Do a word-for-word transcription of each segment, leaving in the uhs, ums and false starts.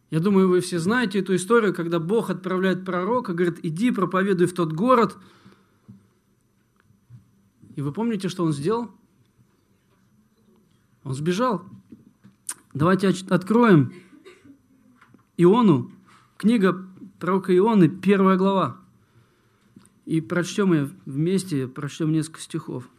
Я думаю, вы все знаете эту историю, когда Бог отправляет пророка, говорит, иди, проповедуй в тот город. И вы помните, что он сделал? Он сбежал. Давайте откроем Иону, книга пророка Ионы, первая глава. И прочтем ее вместе, прочтем несколько стихов.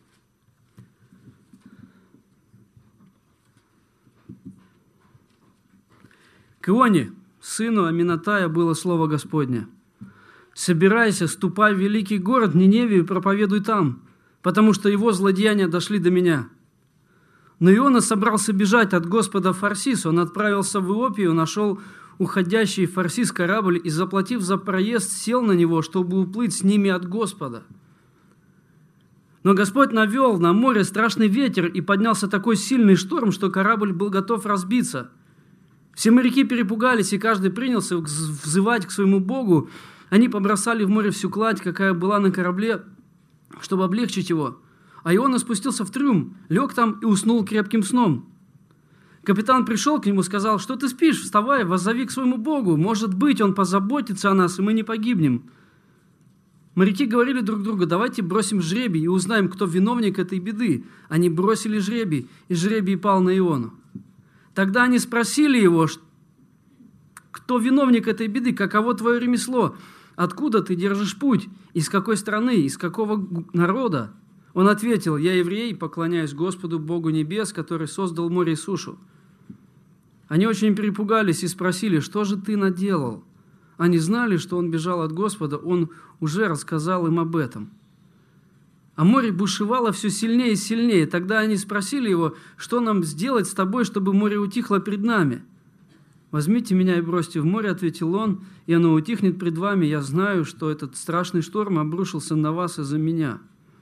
К Ионе, сыну Аминатая, было слово Господне. «Собирайся, ступай в великий город Ниневию и проповедуй там, потому что его злодеяния дошли до меня». Но Иона собрался бежать от Господа в Фарсис. Он отправился в Иопию, нашел уходящий в Фарсис корабль и, заплатив за проезд, сел на него, чтобы уплыть с ними от Господа. Но Господь навел на море страшный ветер, и поднялся такой сильный шторм, что корабль был готов разбиться. Все моряки перепугались, и каждый принялся взывать к своему Богу. Они побросали в море всю кладь, какая была на корабле, чтобы облегчить его. А Иона спустился в трюм, лег там и уснул крепким сном. Капитан пришел к нему и сказал: «Что ты спишь? Вставай, воззови к своему Богу. Может быть, Он позаботится о нас, и мы не погибнем». Моряки говорили друг другу: «Давайте бросим жребий и узнаем, кто виновник этой беды». Они бросили жребий, и жребий пал на Иону. Тогда они спросили его: «Кто виновник этой беды? Каково твое ремесло? Откуда ты держишь путь? Из какой страны? Из какого народа?» Он ответил: «Я еврей, поклоняюсь Господу, Богу небес, который создал море и сушу». Они очень перепугались и спросили: «Что же ты наделал?» Они знали, что он бежал от Господа, он уже рассказал им об этом. А море бушевало все сильнее и сильнее. Тогда они спросили его: «Что нам сделать с тобой, чтобы море утихло пред нами?» «Возьмите меня и бросьте в море», — ответил он, — «и оно утихнет пред вами. Я знаю, что этот страшный шторм обрушился на вас из-за меня».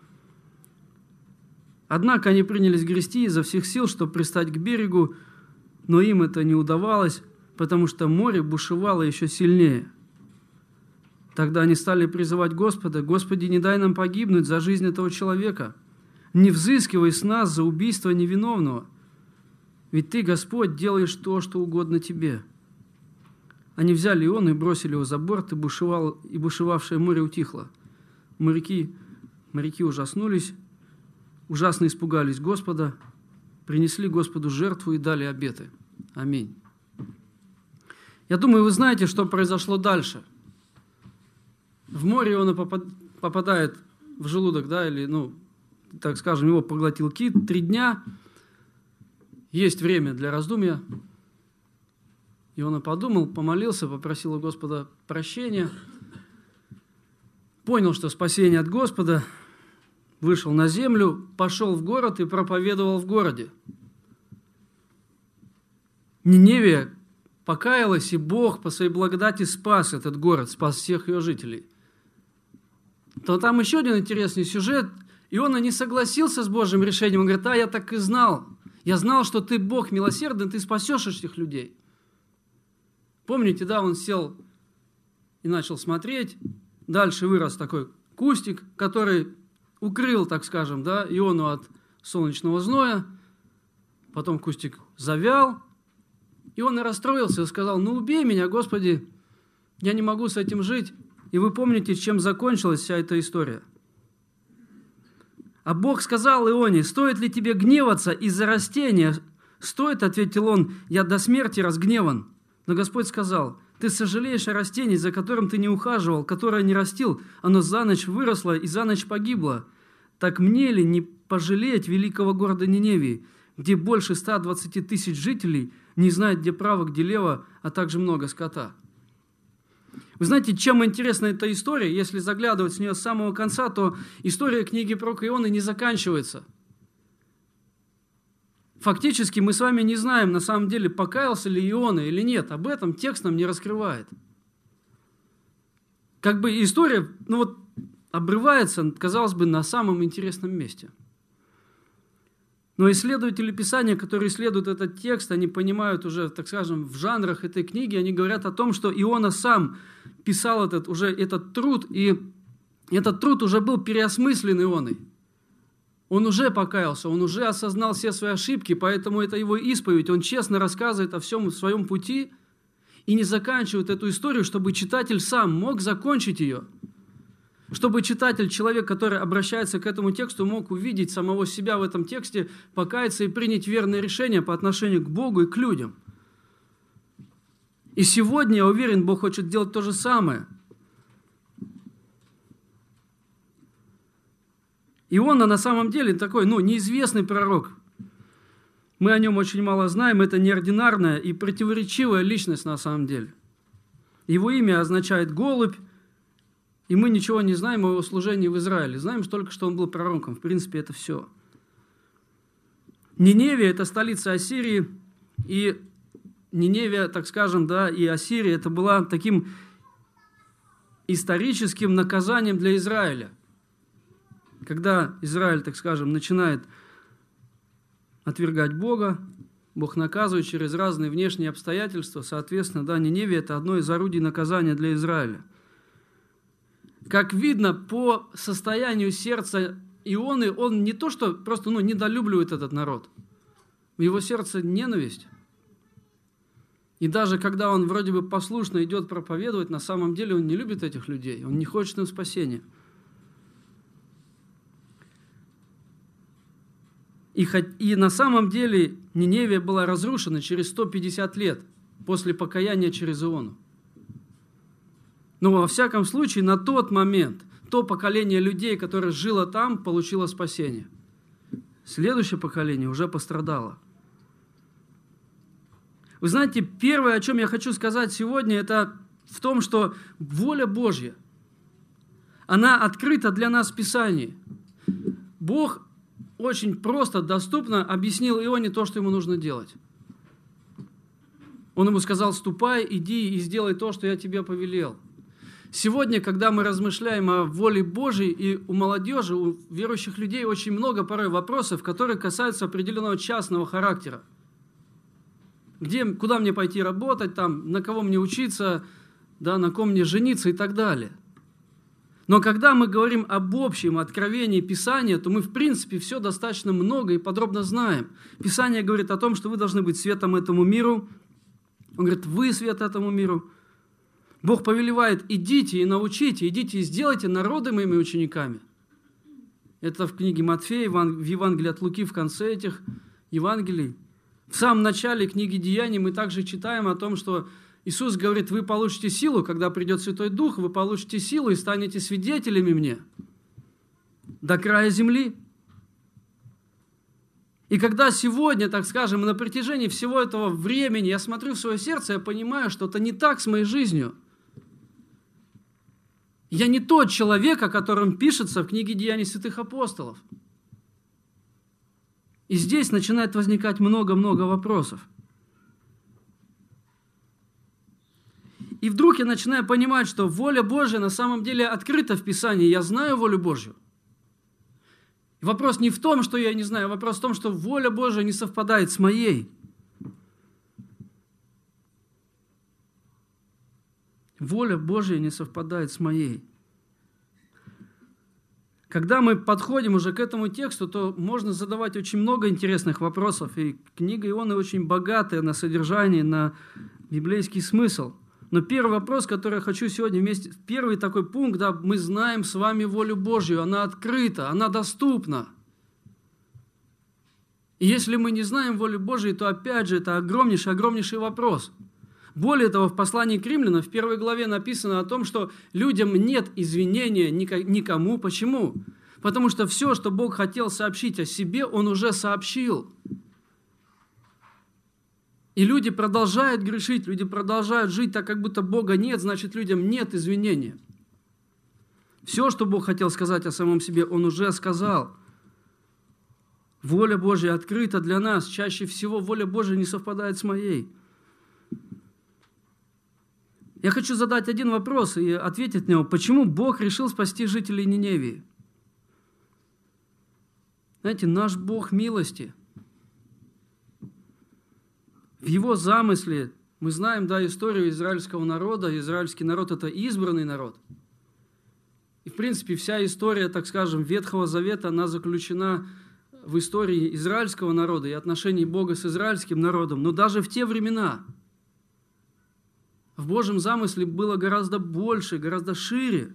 Однако они принялись грести изо всех сил, чтобы пристать к берегу, но им это не удавалось, потому что море бушевало еще сильнее. Тогда они стали призывать Господа: «Господи, не дай нам погибнуть за жизнь этого человека, не взыскивай с нас за убийство невиновного, ведь Ты, Господь, делаешь то, что угодно Тебе». Они взяли Иону и бросили его за борт, и, бушевало, и бушевавшее море утихло. Моряки, моряки ужаснулись, ужасно испугались Господа, принесли Господу жертву и дали обеты. Аминь. Я думаю, вы знаете, что произошло дальше. В море он попадает в желудок, да, или, ну, так скажем, его поглотил кит. Три дня, есть время для раздумья. И он подумал, помолился, попросил у Господа прощения, понял, что спасение от Господа, вышел на землю, пошел в город и проповедовал в городе. Ниневия покаялась, и Бог по своей благодати спас этот город, спас всех ее жителей. То там еще один интересный сюжет. Иона не согласился с Божьим решением. Он говорит: «А, я так и знал. Я знал, что ты Бог милосердный, ты спасешь этих людей». Помните, да, он сел и начал смотреть. Дальше вырос такой кустик, который укрыл, так скажем, да, Иону от солнечного зноя. Потом кустик завял. И он и расстроился и сказал: «Ну, убей меня, Господи, я не могу с этим жить». И вы помните, чем закончилась вся эта история. А Бог сказал Ионе: «Стоит ли тебе гневаться из-за растения?» «Стоит», — ответил он, — «я до смерти разгневан». Но Господь сказал: «Ты сожалеешь о растении, за которым ты не ухаживал, которое не растил, оно за ночь выросло и за ночь погибло. Так мне ли не пожалеть великого города Ниневии, где больше ста двадцати тысяч жителей, не знает, где право, где лево, а также много скота». Вы знаете, чем интересна эта история? Если заглядывать в нее с самого конца, то история книги пророка Ионы не заканчивается. Фактически мы с вами не знаем, на самом деле, покаялся ли Иона или нет. Об этом текст нам не раскрывает. Как бы история, ну вот, обрывается, казалось бы, на самом интересном месте. Но исследователи Писания, которые исследуют этот текст, они понимают уже, так скажем, в жанрах этой книги, они говорят о том, что Иона сам писал этот, уже этот труд, и этот труд уже был переосмыслен Ионой. Он уже покаялся, он уже осознал все свои ошибки, поэтому это его исповедь, он честно рассказывает о всем своем пути, и не заканчивают эту историю, чтобы читатель сам мог закончить ее. Чтобы читатель, человек, который обращается к этому тексту, мог увидеть самого себя в этом тексте, покаяться и принять верное решение по отношению к Богу и к людям. И сегодня, я уверен, Бог хочет делать то же самое. Иона на самом деле такой, ну, неизвестный пророк. Мы о нем очень мало знаем, это неординарная и противоречивая личность на самом деле. Его имя означает «голубь», и мы ничего не знаем о его служении в Израиле. Знаем только, что он был пророком. В принципе, это все. Ниневия – это столица Ассирии, и Ниневия, так скажем, да, и Ассирия – это была таким историческим наказанием для Израиля. Когда Израиль, так скажем, начинает отвергать Бога, Бог наказывает через разные внешние обстоятельства. Соответственно, да, Ниневия – это одно из орудий наказания для Израиля. Как видно по состоянию сердца Ионы, он не то, что просто ну, недолюбливает этот народ. В его сердце ненависть. И даже когда он вроде бы послушно идет проповедовать, на самом деле он не любит этих людей, он не хочет им спасения. И, и на самом деле Ниневия была разрушена через сто пятьдесят лет после покаяния через Иону. Но во всяком случае, на тот момент то поколение людей, которое жило там, получило спасение. Следующее поколение уже пострадало. Вы знаете, первое, о чем я хочу сказать сегодня, это в том, что воля Божья, она открыта для нас в Писании. Бог очень просто, доступно объяснил Ионе то, что ему нужно делать. Он ему сказал: «Ступай, иди и сделай то, что я тебе повелел». Сегодня, когда мы размышляем о воле Божьей, и у молодежи, у верующих людей очень много порой вопросов, которые касаются определенного частного характера. Где, куда мне пойти работать, там, на кого мне учиться, да, на ком мне жениться и так далее. Но когда мы говорим об общем откровении Писания, то мы, в принципе, все достаточно много и подробно знаем. Писание говорит о том, что вы должны быть светом этому миру. Он говорит: вы свет этому миру. Бог повелевает: идите и научите, идите и сделайте народы моими учениками. Это в книге Матфея, в Евангелии от Луки, в конце этих Евангелий. В самом начале книги Деяний мы также читаем о том, что Иисус говорит: вы получите силу, когда придет Святой Дух, вы получите силу и станете свидетелями мне до края земли. И когда сегодня, так скажем, на протяжении всего этого времени я смотрю в свое сердце, я понимаю, что это не так с моей жизнью. Я не тот человек, о котором пишется в книге Деяний святых апостолов. И здесь начинает возникать много-много вопросов. И вдруг я начинаю понимать, что воля Божья на самом деле открыта в Писании. Я знаю волю Божью. И вопрос не в том, что я не знаю, вопрос в том, что воля Божья не совпадает с моей. Воля Божья не совпадает с моей. Когда мы подходим уже к этому тексту, то можно задавать очень много интересных вопросов. И книга Ионы очень богатая на содержание, на библейский смысл. Но первый вопрос, который я хочу сегодня вместе... Первый такой пункт, да, мы знаем с вами волю Божью, она открыта, она доступна. И если мы не знаем воли Божьей, то опять же это огромнейший, огромнейший вопрос. Более того, в послании к Римлянам в первой главе написано о том, что людям нет извинения никому. Почему? Потому что все, что Бог хотел сообщить о себе, Он уже сообщил. И люди продолжают грешить, люди продолжают жить так, как будто Бога нет, значит, людям нет извинения. Все, что Бог хотел сказать о самом себе, Он уже сказал. Воля Божья открыта для нас. Чаще всего воля Божья не совпадает с моей. Я хочу задать один вопрос и ответить на него. Почему Бог решил спасти жителей Ниневии? Знаете, наш Бог милости. В Его замысле, мы знаем, да, историю израильского народа. Израильский народ – это избранный народ. И, в принципе, вся история, так скажем, Ветхого Завета, она заключена в истории израильского народа и отношений Бога с израильским народом. Но даже в те времена в Божьем замысле было гораздо больше, гораздо шире.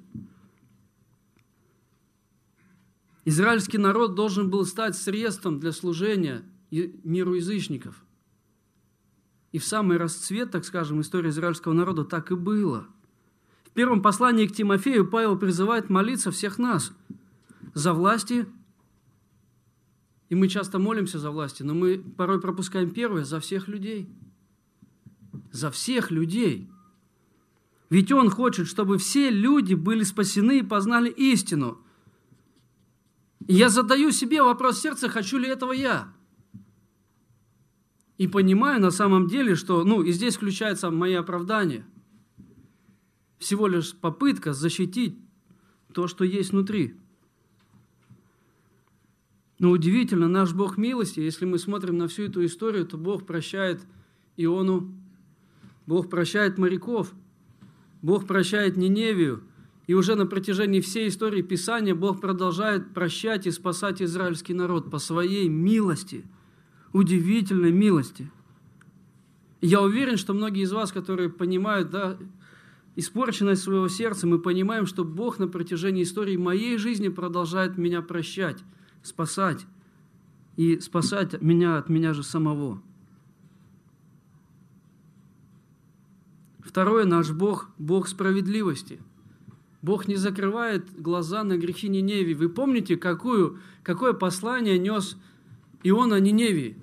Израильский народ должен был стать средством для служения миру язычников. И в самый расцвет, так скажем, истории израильского народа так и было. В первом послании к Тимофею Павел призывает молиться всех нас за власти. И мы часто молимся за власти, но мы порой пропускаем первое: за всех людей. За всех людей. Ведь Он хочет, чтобы все люди были спасены и познали истину. И я задаю себе вопрос в сердце: хочу ли этого я? И понимаю на самом деле, что, ну, и здесь включается мое оправдание. Всего лишь попытка защитить то, что есть внутри. Но удивительно, наш Бог милости, если мы смотрим на всю эту историю, то Бог прощает Иону, Бог прощает моряков, Бог прощает Ниневию. И уже на протяжении всей истории Писания Бог продолжает прощать и спасать израильский народ по своей милости, удивительной милости. И я уверен, что многие из вас, которые понимают, да, испорченность своего сердца, мы понимаем, что Бог на протяжении истории моей жизни продолжает меня прощать, спасать и спасать меня от меня же самого. Второе, наш Бог – Бог справедливости. Бог не закрывает глаза на грехи Ниневии. Вы помните, какую, какое послание нес Иона Ниневии?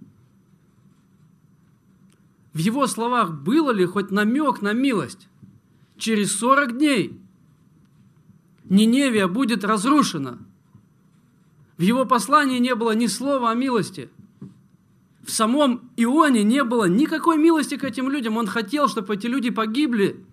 В его словах было ли хоть намек на милость? Через сорок дней Ниневия будет разрушена. В его послании не было ни слова о милости. В самом Ионе не было никакой милости к этим людям. Он хотел, чтобы эти люди погибли.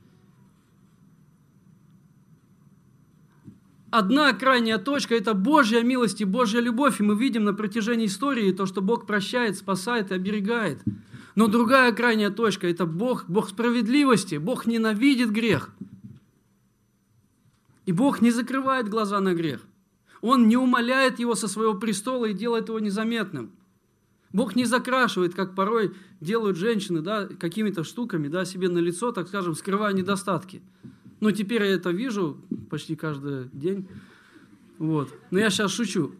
Одна крайняя точка – это Божья милость и Божья любовь. И мы видим на протяжении истории то, что Бог прощает, спасает и оберегает. Но другая крайняя точка – это Бог, Бог справедливости. Бог ненавидит грех. И Бог не закрывает глаза на грех. Он не умаляет его со своего престола и делает его незаметным. Бог не закрашивает, как порой делают женщины, да, какими-то штуками, да, себе на лицо, так скажем, скрывая недостатки. Ну, теперь я это вижу почти каждый день. Вот. Но я сейчас шучу.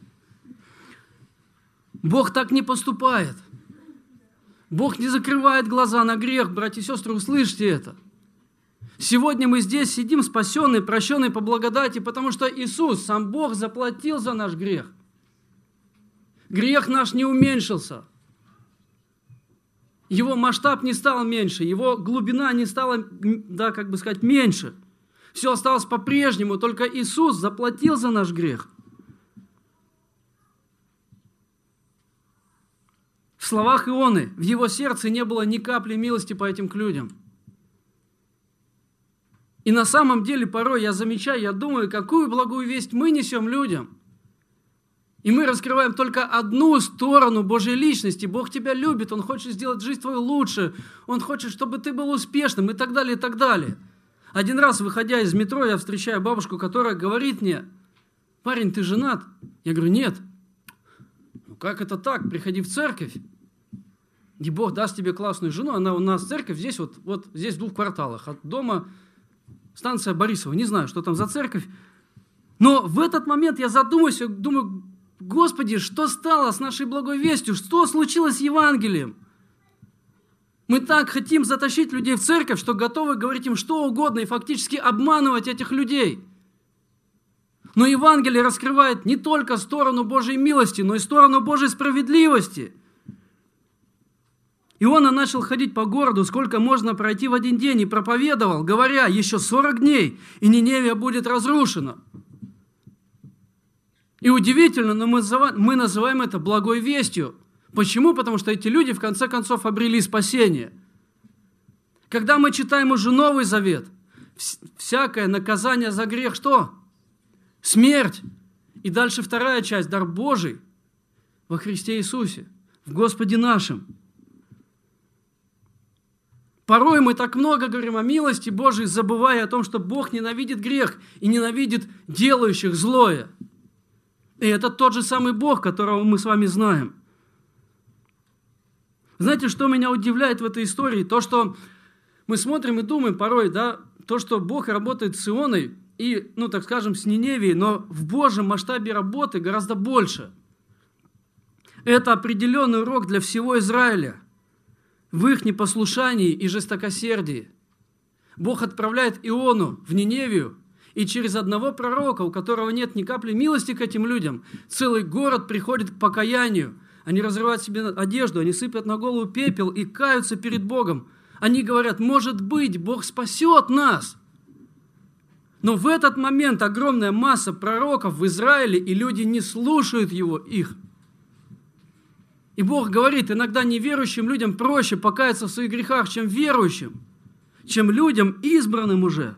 Бог так не поступает. Бог не закрывает глаза на грех. Братья и сестры, услышьте это. Сегодня мы здесь сидим спасенные, прощенные по благодати, потому что Иисус, сам Бог, заплатил за наш грех. Грех наш не уменьшился. Его масштаб не стал меньше, его глубина не стала, да, как бы сказать, меньше. Все осталось по-прежнему, только Иисус заплатил за наш грех. В словах Ионы, в его сердце не было ни капли милости по этим людям. И на самом деле порой я замечаю, я думаю, какую благую весть мы несем людям. И мы раскрываем только одну сторону Божьей личности. Бог тебя любит, Он хочет сделать жизнь твою лучше, Он хочет, чтобы ты был успешным и так далее, и так далее. Один раз, выходя из метро, я встречаю бабушку, которая говорит мне: парень, ты женат? Я говорю: нет. Ну как это так? Приходи в церковь, и Бог даст тебе классную жену. Она у нас церковь здесь, вот, вот здесь в двух кварталах от дома, станция Борисова. Не знаю, что там за церковь. Но в этот момент я задумаюсь, думаю: Господи, что стало с нашей благой вестью? Что случилось с Евангелием? Мы так хотим затащить людей в церковь, что готовы говорить им что угодно и фактически обманывать этих людей. Но Евангелие раскрывает не только сторону Божьей милости, но и сторону Божьей справедливости. Иона начал ходить по городу, сколько можно пройти в один день, и проповедовал, говоря: еще сорок дней, и Ниневия будет разрушена. И удивительно, но мы, мы называем это благой вестью. Почему? Потому что эти люди в конце концов обрели спасение. Когда мы читаем уже Новый Завет, всякое наказание за грех что? Смерть. И дальше вторая часть, дар Божий во Христе Иисусе, в Господе нашем. Порой мы так много говорим о милости Божией, забывая о том, что Бог ненавидит грех и ненавидит делающих злое. И это тот же самый Бог, которого мы с вами знаем. Знаете, что меня удивляет в этой истории? То, что Мы смотрим и думаем порой, да, то, что Бог работает с Ионой и, ну, так скажем, с Ниневией, но в Божьем масштабе работы гораздо больше. Это определенный урок для всего Израиля в их непослушании и жестокосердии. Бог отправляет Иону в Ниневию, и через одного пророка, у которого нет ни капли милости к этим людям, целый город приходит к покаянию. Они разрывают себе одежду, они сыпят на голову пепел и каются перед Богом. Они говорят: может быть, Бог спасет нас. Но в этот момент огромная масса пророков в Израиле, и люди не слушают его, их. И Бог говорит, иногда неверующим людям проще покаяться в своих грехах, чем верующим, чем людям, избранным уже.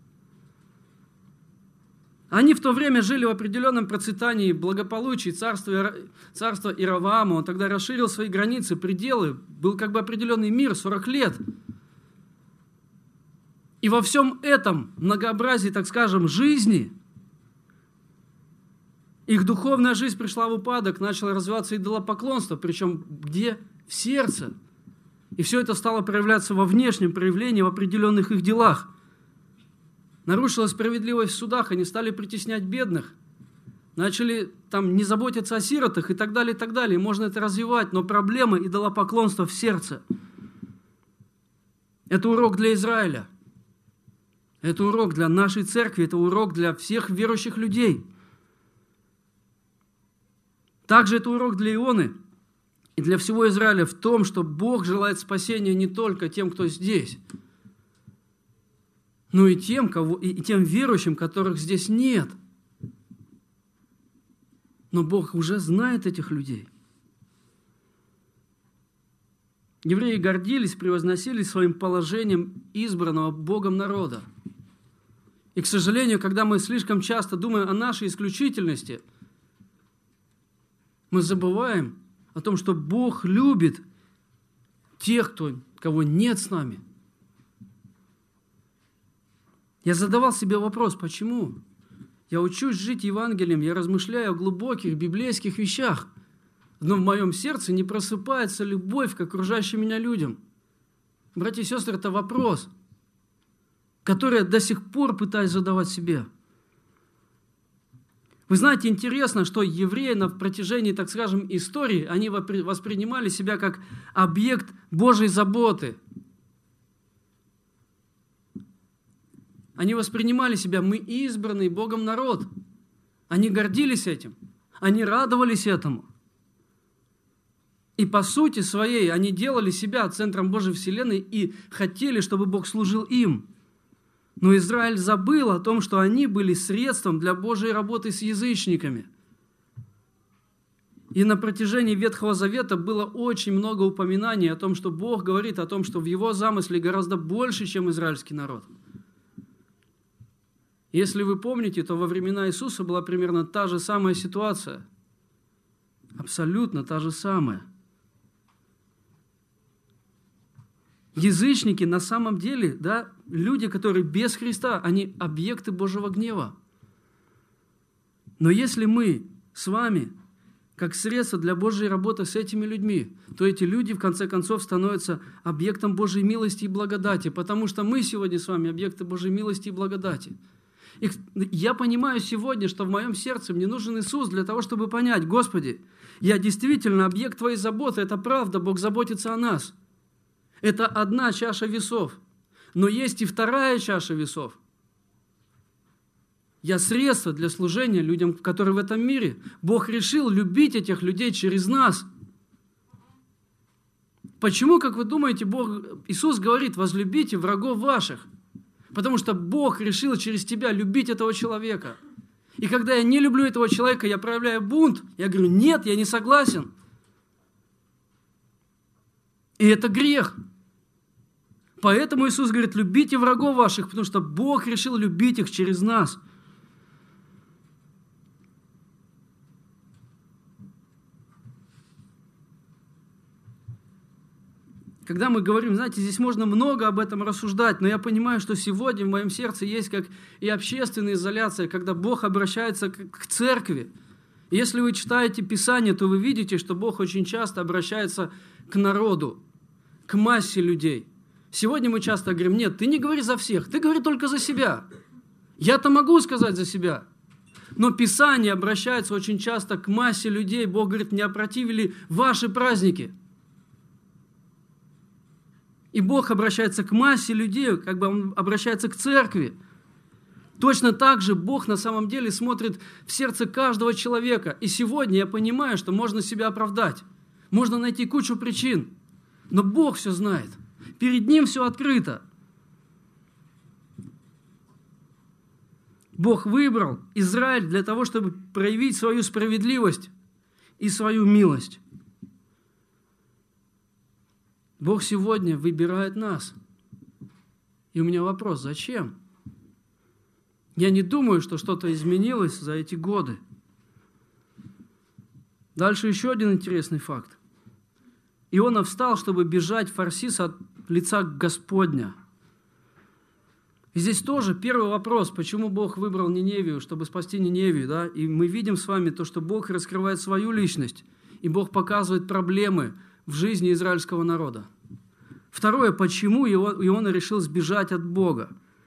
Они в то время жили в определенном процветании, благополучии царства, царства Ироваама. Он тогда расширил свои границы, пределы. Был как бы определенный мир, сорок лет. И во всем этом многообразии, так скажем, жизни, их духовная жизнь пришла в упадок, начало развиваться идолопоклонство, причем где? В сердце. И все это стало проявляться во внешнем проявлении, в определенных их делах. Нарушилась справедливость в судах, они стали притеснять бедных, начали там не заботиться о сиротах и так далее, и так далее. И можно это развивать, но проблема идолопоклонства в сердце. Это урок для Израиля. Это урок для нашей церкви, это урок для всех верующих людей. Также это урок для Ионы и для всего Израиля в том, что Бог желает спасения не только тем, кто здесь, но и тем, кого, и тем верующим, которых здесь нет. Но Бог уже знает этих людей. Евреи гордились, превозносились своим положением избранного Богом народа. И, к сожалению, когда мы слишком часто думаем о нашей исключительности, мы забываем о том, что Бог любит тех, кто, кого нет с нами. Я задавал себе вопрос, почему? Я учусь жить Евангелием, я размышляю о глубоких библейских вещах, но в моем сердце не просыпается любовь к окружающим меня людям. Братья и сестры, это вопрос, который я до сих пор пытаюсь задавать себе. Вы знаете, интересно, что евреи на протяжении, так скажем, истории, они воспринимали себя как объект Божьей заботы. Они воспринимали себя, мы избранный Богом народ. Они гордились этим, они радовались этому. И по сути своей они делали себя центром Божьей вселенной и хотели, чтобы Бог служил им. Но Израиль забыл о том, что они были средством для Божьей работы с язычниками. И на протяжении Ветхого Завета было очень много упоминаний о том, что Бог говорит о том, что в Его замысле гораздо больше, чем израильский народ. Если вы помните, то во времена Иисуса была примерно та же самая ситуация. Абсолютно та же самая. Язычники на самом деле, да, люди, которые без Христа, они объекты Божьего гнева. Но если мы с вами, как средство для Божьей работы с этими людьми, то эти люди, в конце концов, становятся объектом Божьей милости и благодати, потому что мы сегодня с вами объекты Божьей милости и благодати. И я понимаю сегодня, что в моем сердце мне нужен Иисус для того, чтобы понять: Господи, я действительно объект Твоей заботы, это правда, Бог заботится о нас. Это одна чаша весов, но есть и вторая чаша весов. Я средство для служения людям, которые в этом мире. Бог решил любить этих людей через нас. Почему, как вы думаете, Бог, Иисус говорит: возлюбите врагов ваших? Потому что Бог решил через тебя любить этого человека. И когда я не люблю этого человека, я проявляю бунт, я говорю: нет, я не согласен. И это грех. Поэтому Иисус говорит: любите врагов ваших, потому что Бог решил любить их через нас. Когда мы говорим, знаете, здесь можно много об этом рассуждать, но я понимаю, что сегодня в моем сердце есть как и общественная изоляция, когда Бог обращается к церкви. Если вы читаете Писание, то вы видите, что Бог очень часто обращается к народу, к массе людей. Сегодня мы часто говорим: нет, ты не говори за всех, ты говори только за себя. Я-то могу сказать за себя. Но Писание обращается очень часто к массе людей. Бог говорит: не опротивили ваши праздники. И Бог обращается к массе людей, как бы Он обращается к церкви. Точно так же Бог на самом деле смотрит в сердце каждого человека. И сегодня я понимаю, что можно себя оправдать. Можно найти кучу причин. Но Бог все знает. Перед Ним все открыто. Бог выбрал Израиль для того, чтобы проявить свою справедливость и свою милость. Бог сегодня выбирает нас. И у меня вопрос: зачем? Я не думаю, что что-то изменилось за эти годы. Дальше еще один интересный факт. Иона встал, чтобы бежать в Фарсис от лица Господня. И здесь тоже первый вопрос: почему Бог выбрал Ниневию, чтобы спасти Ниневию? Да? И мы видим с вами то, что Бог раскрывает свою личность, и Бог показывает проблемы в жизни израильского народа. Второе: почему Иона решил сбежать от Бога?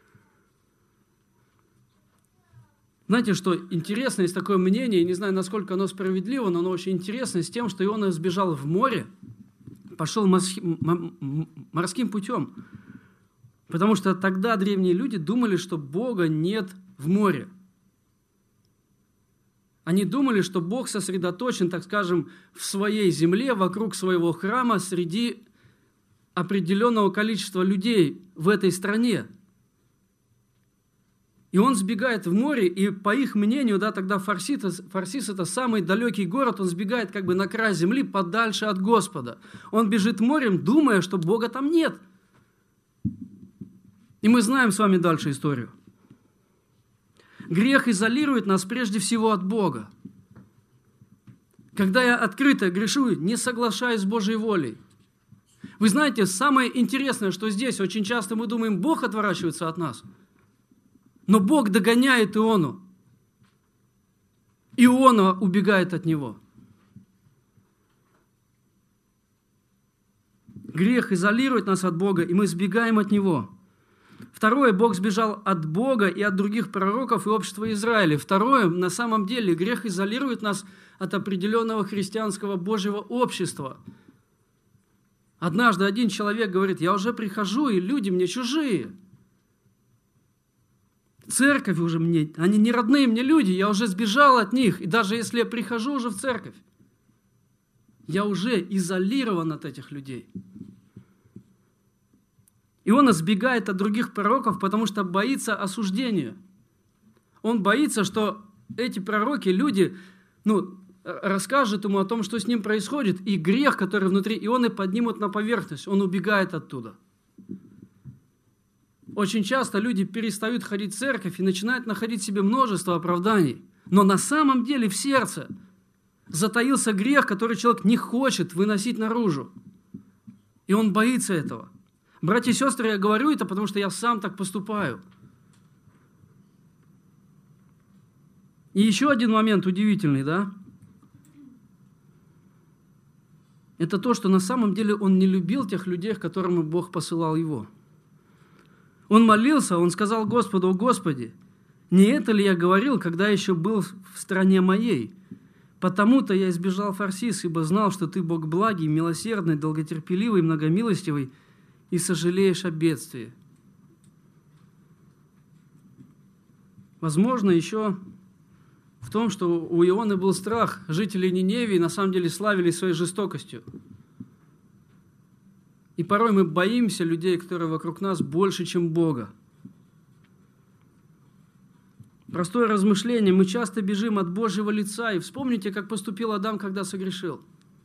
Знаете, что интересно, есть такое мнение, я не знаю, насколько оно справедливо, но оно очень интересно, с тем, что Иона сбежал в море, пошел морским путем. Потому что тогда древние люди думали, что Бога нет в море. Они думали, что Бог сосредоточен, так скажем, в своей земле, вокруг своего храма, среди определенного количества людей в этой стране. И он сбегает в море, и по их мнению, да, тогда Фарсис, Фарсис – это самый далекий город, он сбегает как бы на край земли, подальше от Господа. Он бежит морем, думая, что Бога там нет. И мы знаем с вами дальше историю. Грех изолирует нас прежде всего от Бога. Когда я открыто грешу, не соглашаюсь с Божьей волей. Вы знаете, самое интересное, что здесь очень часто мы думаем, Бог отворачивается от нас. Но Бог догоняет Иону. Иона убегает от него. Грех изолирует нас от Бога, и мы сбегаем от него. Второе, Бог сбежал от Бога и от других пророков и общества Израиля. Второе, на самом деле, грех изолирует нас от определенного христианского Божьего общества. Однажды один человек говорит: я уже прихожу, и люди мне чужие. Церковь уже мне, они не родные мне люди, я уже сбежал от них. И даже если я прихожу уже в церковь, я уже изолирован от этих людей. Иона сбегает от других пророков, потому что боится осуждения. Он боится, что эти пророки, люди, ну, расскажут ему о том, что с ним происходит, и грех, который внутри Ионы, поднимут на поверхность. Он убегает оттуда. Очень часто люди перестают ходить в церковь и начинают находить себе множество оправданий. Но на самом деле в сердце затаился грех, который человек не хочет выносить наружу. И он боится этого. Братья и сестры, я говорю это, потому что я сам так поступаю. И еще один момент удивительный, да? Это то, что на самом деле он не любил тех людей, к которым Бог посылал его. Он молился, он сказал Господу: «О Господи, не это ли я говорил, когда еще был в стране моей? Потому-то я избежал Фарсис, ибо знал, что ты Бог благий, милосердный, долготерпеливый, многомилостивый, и сожалеешь о бедствии». Возможно, еще в том, что у Ионы был страх. Жители Ниневии на самом деле славились своей жестокостью. И порой мы боимся людей, которые вокруг нас, больше, чем Бога. Простое размышление. Мы часто бежим от Божьего лица. И вспомните, как поступил Адам, когда согрешил.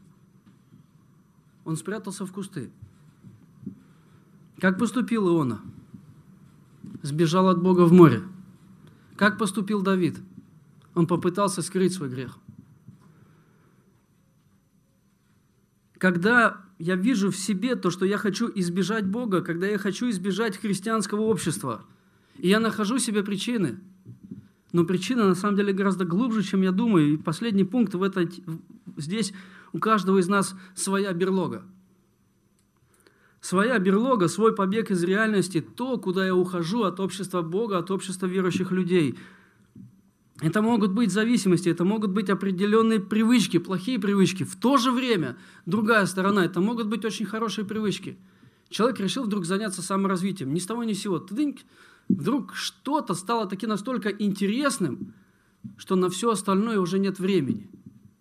Он спрятался в кусты. Как поступил Иона? Сбежал от Бога в море. Как поступил Давид? Он попытался скрыть свой грех. Когда я вижу в себе то, что я хочу избежать Бога, когда я хочу избежать христианского общества, и я нахожу себе причины, но причина на самом деле гораздо глубже, чем я думаю. И последний пункт в этой, здесь у каждого из нас своя берлога. Своя берлога, свой побег из реальности, то, куда я ухожу от общества Бога, от общества верующих людей. Это могут быть зависимости, это могут быть определенные привычки, плохие привычки. В то же время, другая сторона, это могут быть очень хорошие привычки. Человек решил вдруг заняться саморазвитием, ни с того ни с сего. Тыдынь, вдруг что-то стало таки настолько интересным, что на все остальное уже нет времени.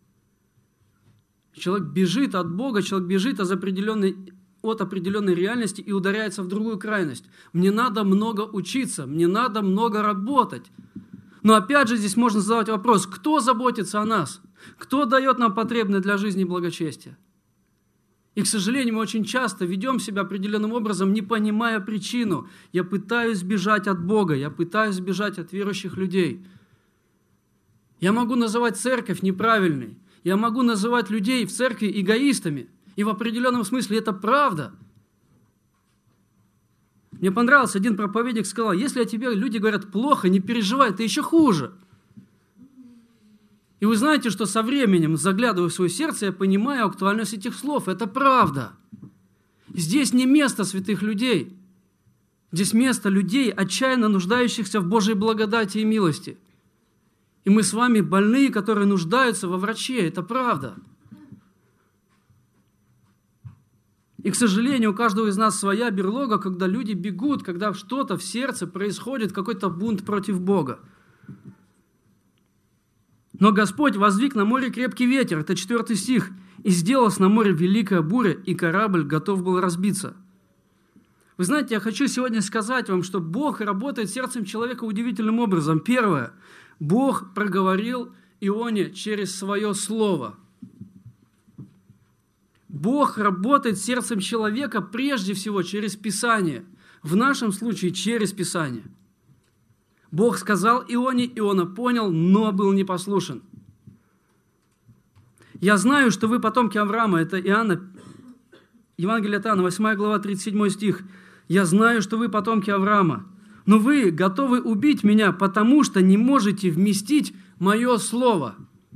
Человек бежит от Бога, человек бежит от определенной, от определенной реальности и ударяется в другую крайность. Мне надо много учиться, мне надо много работать. Но опять же здесь можно задавать вопрос, кто заботится о нас? Кто дает нам потребное для жизни благочестие? И, к сожалению, мы очень часто ведем себя определенным образом, не понимая причину. Я пытаюсь бежать от Бога, я пытаюсь бежать от верующих людей. Я могу называть церковь неправильной, я могу называть людей в церкви эгоистами, и в определенном смысле это правда. Мне понравился один проповедник, сказал, если о тебе люди говорят плохо, не переживай, ты еще хуже. И вы знаете, что со временем, заглядывая в свое сердце, я понимаю актуальность этих слов. Это правда. Здесь не место святых людей. Здесь место людей, отчаянно нуждающихся в Божьей благодати и милости. И мы с вами больные, которые нуждаются во враче. Это правда. И, к сожалению, у каждого из нас своя берлога, когда люди бегут, когда что-то в сердце происходит, какой-то бунт против Бога. Но Господь воздвиг на море крепкий ветер, это четвертый стих, и сделалась на море великая буря, и корабль готов был разбиться. Вы знаете, я хочу сегодня сказать вам, что Бог работает сердцем человека удивительным образом. Первое. Бог проговорил Ионе через свое слово. Бог работает сердцем человека прежде всего через Писание. В нашем случае через Писание. Бог сказал Ионе, Иона понял, но был непослушен. Я знаю, что вы потомки Авраама, это Иоанна, Евангелие от Иоанна, восьмая глава, тридцать седьмой стих. Я знаю, что вы потомки Авраама, но вы готовы убить меня, потому что не можете вместить мое слово.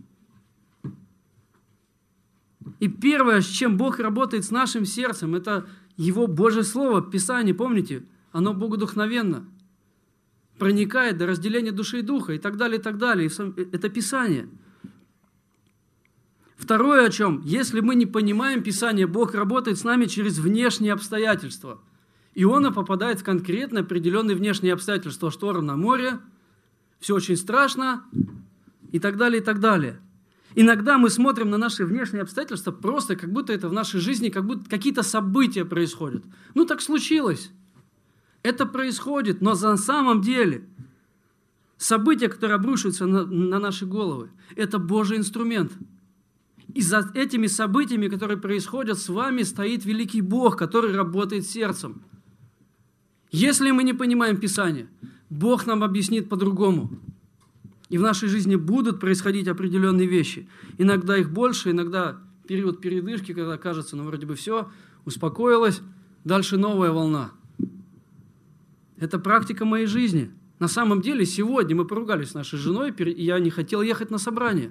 И первое, с чем Бог работает с нашим сердцем, это Его Божье Слово, Писание, помните? Оно богодухновенно, проникает до разделения души и духа, и так далее, и так далее. Это Писание. Второе, о чем, если мы не понимаем Писание, Бог работает с нами через внешние обстоятельства. Иона попадает в конкретно определенные внешние обстоятельства. Шторм на море, все очень страшно, и так далее, и так далее. Иногда мы смотрим на наши внешние обстоятельства просто, как будто это в нашей жизни, как будто какие-то события происходят. Ну, так случилось. Это происходит, но на самом деле события, которые обрушиваются на, на наши головы, это Божий инструмент. И за этими событиями, которые происходят с вами, стоит великий Бог, который работает сердцем. Если мы не понимаем Писание, Бог нам объяснит по-другому. И в нашей жизни будут происходить определенные вещи. Иногда их больше, иногда период передышки, когда кажется, ну вроде бы все, успокоилось, дальше новая волна. Это практика моей жизни. На самом деле, сегодня мы поругались с нашей женой, и я не хотел ехать на собрание.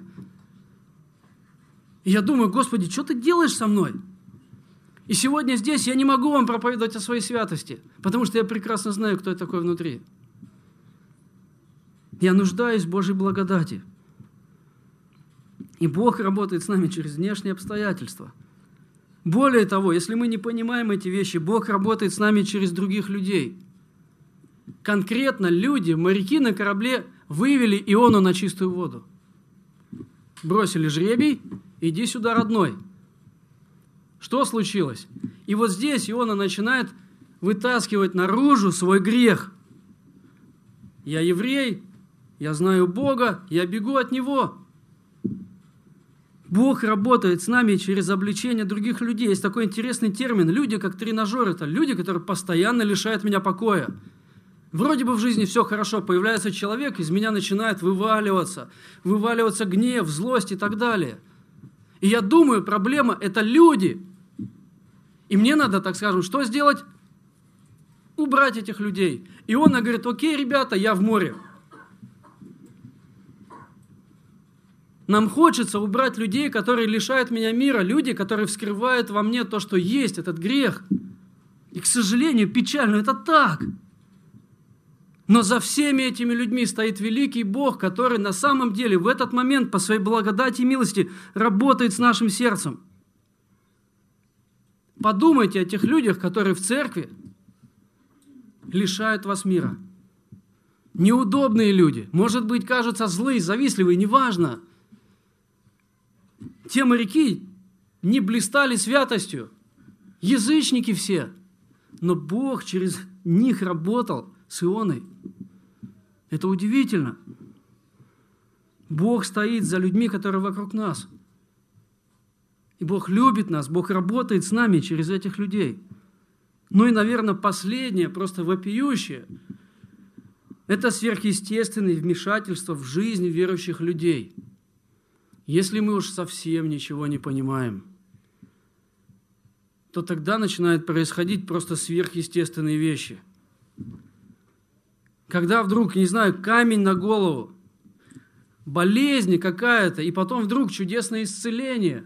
И я думаю, Господи, что ты делаешь со мной? И сегодня здесь я не могу вам проповедовать о своей святости, потому что я прекрасно знаю, кто я такой внутри. Я нуждаюсь в Божьей благодати. И Бог работает с нами через внешние обстоятельства. Более того, если мы не понимаем эти вещи, Бог работает с нами через других людей. Конкретно люди, моряки на корабле вывели Иону на чистую воду. Бросили жребий, иди сюда, родной. Что случилось? И вот здесь Иона начинает вытаскивать наружу свой грех. Я еврей, я знаю Бога, я бегу от Него. Бог работает с нами через обличение других людей. Есть такой интересный термин. Люди, как тренажер, это люди, которые постоянно лишают меня покоя. Вроде бы в жизни все хорошо, появляется человек, из меня начинает вываливаться, вываливаться гнев, злость и так далее. И я думаю, проблема – это люди. И мне надо, так скажем, что сделать? Убрать этих людей. И он говорит, окей, ребята, я в море. Нам хочется убрать людей, которые лишают меня мира, люди, которые вскрывают во мне то, что есть, этот грех. И, к сожалению, печально, это так. Но за всеми этими людьми стоит великий Бог, который на самом деле в этот момент по своей благодати и милости работает с нашим сердцем. Подумайте о тех людях, которые в церкви лишают вас мира. Неудобные люди, может быть, кажутся злые, завистливые, неважно. Те моряки не блистали святостью, язычники все, но Бог через них работал с Ионой. Это удивительно. Бог стоит за людьми, которые вокруг нас. И Бог любит нас, Бог работает с нами через этих людей. Ну и, наверное, последнее, просто вопиющее, это сверхъестественное вмешательство в жизнь верующих людей. Если мы уж совсем ничего не понимаем, то тогда начинают происходить просто сверхъестественные вещи. Когда вдруг, не знаю, камень на голову, болезнь какая-то, и потом вдруг чудесное исцеление.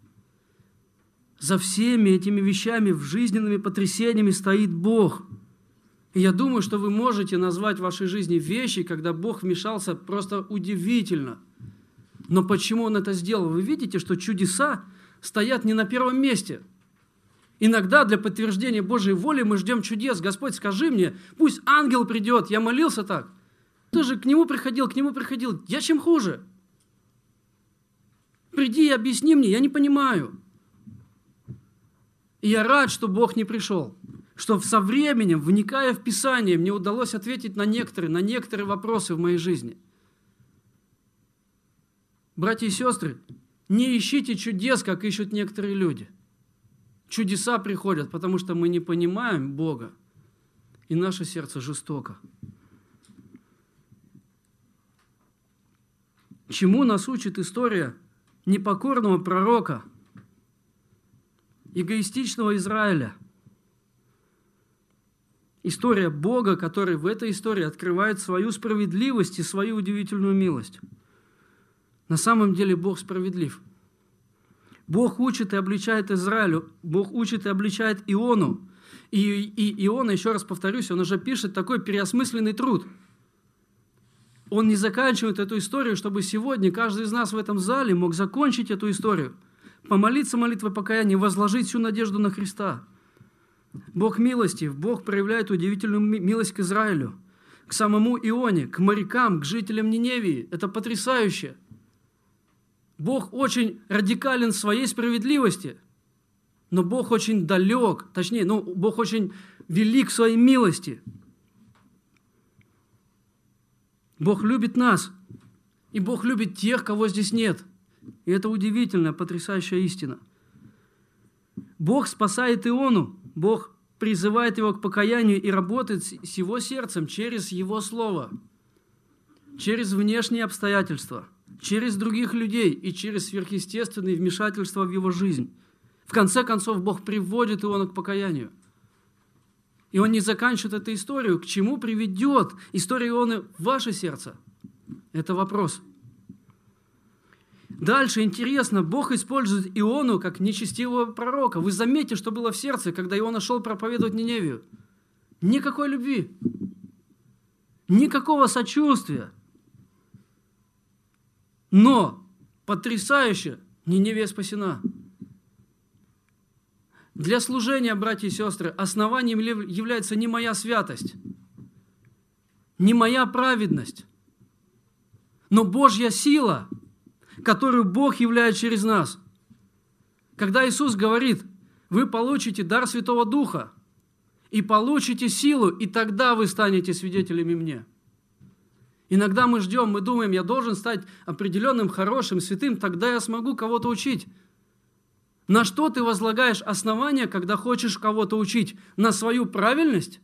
За всеми этими вещами, в жизненными потрясениями стоит Бог. И я думаю, что вы можете назвать в вашей жизни вещи, когда Бог вмешался просто удивительно. Но почему Он это сделал? Вы видите, что чудеса стоят не на первом месте. Иногда для подтверждения Божьей воли мы ждем чудес. Господь, скажи мне, пусть ангел придет. Я молился так. Ты же к нему приходил, к нему приходил. Я чем хуже? Приди и объясни мне, я не понимаю. И я рад, что Бог не пришел. Что со временем, вникая в Писание, мне удалось ответить на некоторые, на некоторые вопросы в моей жизни. Братья и сестры, не ищите чудес, как ищут некоторые люди. Чудеса приходят, потому что мы не понимаем Бога, и наше сердце жестоко. Чему нас учит история непокорного пророка, эгоистичного Израиля? История Бога, который в этой истории открывает свою справедливость и свою удивительную милость. На самом деле Бог справедлив. Бог учит и обличает Израилю, Бог учит и обличает Иону. И, и Иона, еще раз повторюсь, он уже пишет такой переосмысленный труд. Он не заканчивает эту историю, чтобы сегодня каждый из нас в этом зале мог закончить эту историю, помолиться молитвой покаяния, возложить всю надежду на Христа. Бог милостив, Бог проявляет удивительную милость к Израилю, к самому Ионе, к морякам, к жителям Ниневии. Это потрясающе. Бог очень радикален в своей справедливости, но Бог очень далек, точнее, ну, Бог очень велик в своей милости. Бог любит нас, и Бог любит тех, кого здесь нет. И это удивительная, потрясающая истина. Бог спасает Иону, Бог призывает его к покаянию и работает с его сердцем через его слово, через внешние обстоятельства, через других людей и через сверхъестественные вмешательства в его жизнь. В конце концов, Бог приводит Иону к покаянию. И Он не заканчивает эту историю. К чему приведет история Ионы в ваше сердце? Это вопрос. Дальше интересно, Бог использует Иону как нечестивого пророка. Вы заметите, что было в сердце, когда Иона шел проповедовать Ниневию. Никакой любви, никакого сочувствия. Но потрясающе, Ниневия спасена. Для служения, братья и сестры, основанием является не моя святость, не моя праведность, но Божья сила, которую Бог являет через нас. Когда Иисус говорит, вы получите дар Святого Духа и получите силу, и тогда вы станете свидетелями мне. Иногда мы ждем, мы думаем, я должен стать определенным, хорошим, святым, тогда я смогу кого-то учить. На что ты возлагаешь основания, когда хочешь кого-то учить? На свою правильность?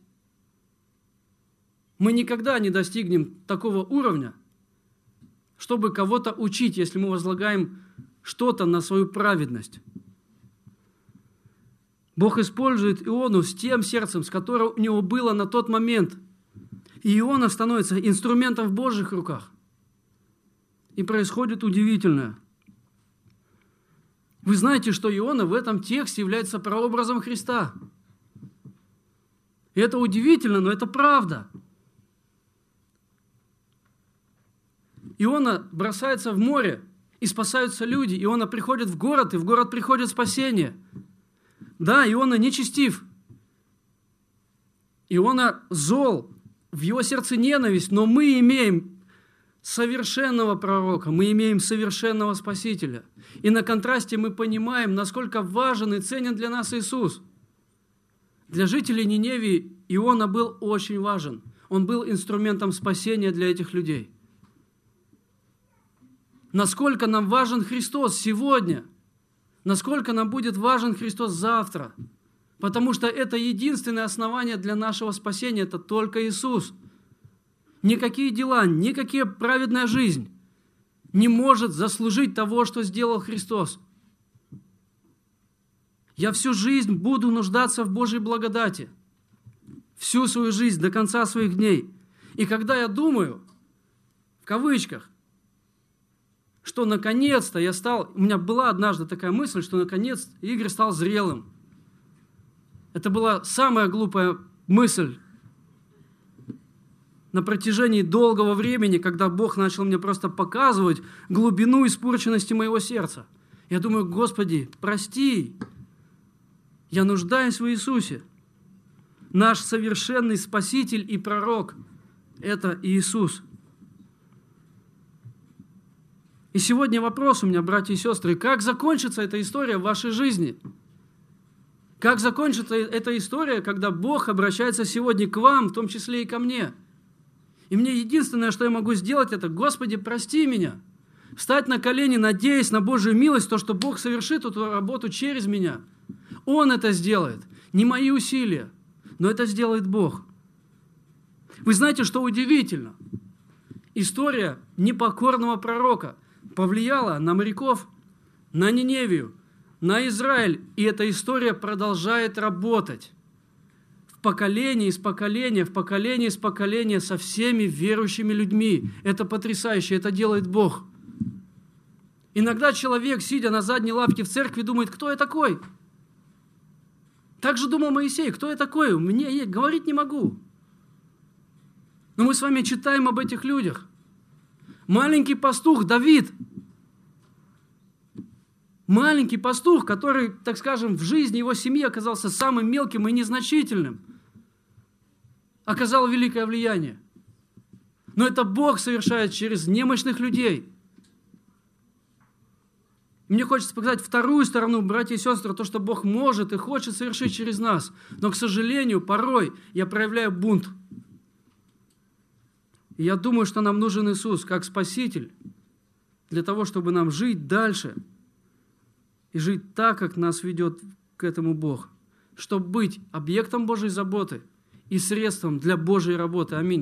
Мы никогда не достигнем такого уровня, чтобы кого-то учить, если мы возлагаем что-то на свою праведность. Бог использует Иону с тем сердцем, с которым у него было на тот момент. И Иона становится инструментом в Божьих руках. И происходит удивительное. Вы знаете, что Иона в этом тексте является прообразом Христа. И это удивительно, но это правда. Иона бросается в море, и спасаются люди. Иона приходит в город, и в город приходит спасение. Да, Иона нечестив. Иона зол, в его сердце ненависть, но мы имеем совершенного пророка, мы имеем совершенного Спасителя. И на контрасте мы понимаем, насколько важен и ценен для нас Иисус. Для жителей Ниневии Иона был очень важен. Он был инструментом спасения для этих людей. Насколько нам важен Христос сегодня, насколько нам будет важен Христос завтра. Потому что это единственное основание для нашего спасения, это только Иисус. Никакие дела, никакая праведная жизнь не может заслужить того, что сделал Христос. Я всю жизнь буду нуждаться в Божьей благодати. Всю свою жизнь, до конца своих дней. И когда я думаю, в кавычках, что наконец-то я стал... У меня была однажды такая мысль, что наконец Игорь стал зрелым. Это была самая глупая мысль на протяжении долгого времени, когда Бог начал мне просто показывать глубину испорченности моего сердца. Я думаю, Господи, прости, я нуждаюсь в Иисусе. Наш совершенный Спаситель и Пророк – это Иисус. И сегодня вопрос у меня, братья и сестры, как закончится эта история в вашей жизни? Как закончится эта история, когда Бог обращается сегодня к вам, в том числе и ко мне? И мне единственное, что я могу сделать, это, Господи, прости меня. Встать на колени, надеясь на Божью милость, то, что Бог совершит эту работу через меня. Он это сделает, не мои усилия, но это сделает Бог. Вы знаете, что удивительно? История непокорного пророка повлияла на моряков, на Ниневию, на Израиль, и эта история продолжает работать. В поколении из поколения, в поколении из поколения со всеми верующими людьми. Это потрясающе, это делает Бог. Иногда человек, сидя на задней лавке в церкви, думает, кто я такой? Так же думал Моисей, кто я такой? Мне я говорить не могу. Но мы с вами читаем об этих людях. Маленький пастух Давид, маленький пастух, который, так скажем, в жизни его семьи оказался самым мелким и незначительным, оказал великое влияние. Но это Бог совершает через немощных людей. Мне хочется показать вторую сторону, братья и сестры, то, что Бог может и хочет совершить через нас. Но, к сожалению, порой я проявляю бунт. И я думаю, что нам нужен Иисус как Спаситель для того, чтобы нам жить дальше и жить так, как нас ведет к этому Бог, чтобы быть объектом Божьей заботы и средством для Божьей работы. Аминь.